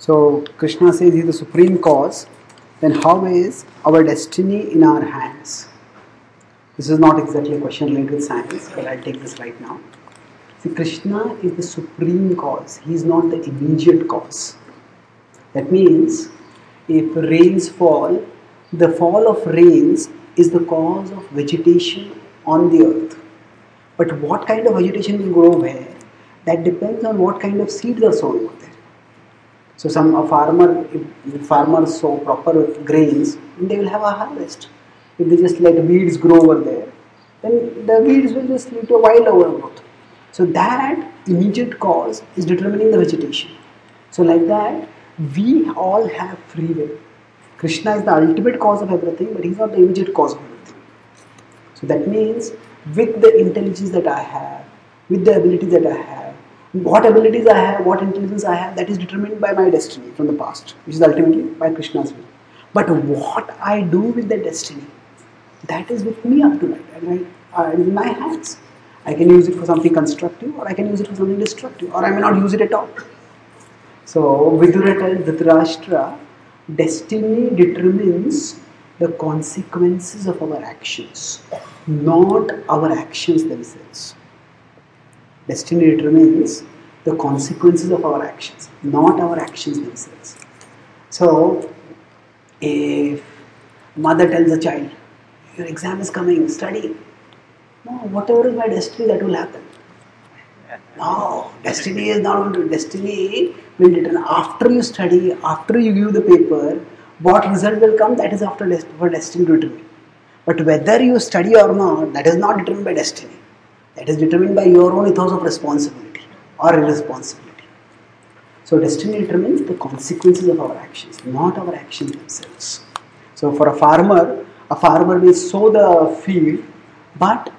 So Krishna says he is the supreme cause. Then how is our destiny in our hands? This is not exactly a question related with science, but I'll take this right now. See, Krishna is the supreme cause. He is not the immediate cause. That means if rains fall, the fall of rains is the cause of vegetation on the earth. But what kind of vegetation will grow where? That depends on what kind of seeds are sown over there. So if farmers sow proper grains, they will have a harvest. If they just let weeds grow over there, then the weeds will just lead to a wild overgrowth. So that immediate cause is determining the vegetation. So like that, we all have free will. Krishna is the ultimate cause of everything, but he is not the immediate cause of everything. So that means with the intelligence that I have, with the abilities that I have, what abilities I have, what intelligence I have, that is determined by my destiny from the past, which is ultimately by Krishna's will. But what I do with the destiny, that is with me up to night. It is in my hands. I can use it for something constructive, or I can use it for something destructive, or I may not use it at all. So Vidura tells Dhritarashtra, destiny determines the consequences of our actions, not our actions themselves. Destiny determines the consequences of our actions, not our actions themselves. So, if mother tells a child, your exam is coming, study. No, whatever is my destiny, that will happen. No, destiny is not going to. Destiny will determine after you study, after you give the paper, what result will come, that is for destiny to determine. But whether you study or not, that is not determined by destiny. That is determined by your own ethos of responsibility or irresponsibility. So destiny determines the consequences of our actions, not our actions themselves. So for a farmer may sow the field, but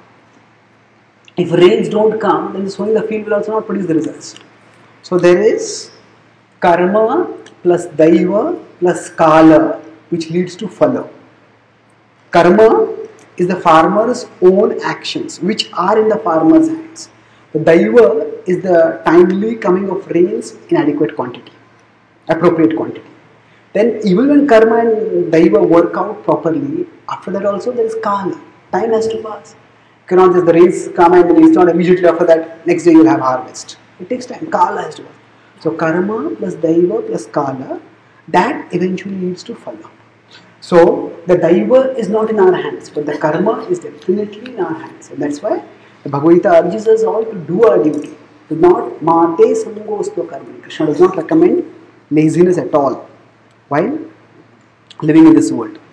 if rains don't come, then sowing the field will also not produce the results. So there is karma plus daiva plus kala, which leads to phala. Karma is the farmer's own actions, which are in the farmer's hands. The daiva is the timely coming of rains in adequate quantity, appropriate quantity. Then even when karma and daiva work out properly, after that also there is kala. Time has to pass. You cannot just the rains come and then it's not immediately after that, next day you will have harvest. It takes time. Kala has to pass. So karma plus daiva plus kala, that eventually leads to phala. So the daiva is not in our hands, but the karma is definitely in our hands. And that's why the Bhagavad Gita urges us all to do our duty. Do not mate sangosto karma. Krishna does not recommend laziness at all while living in this world.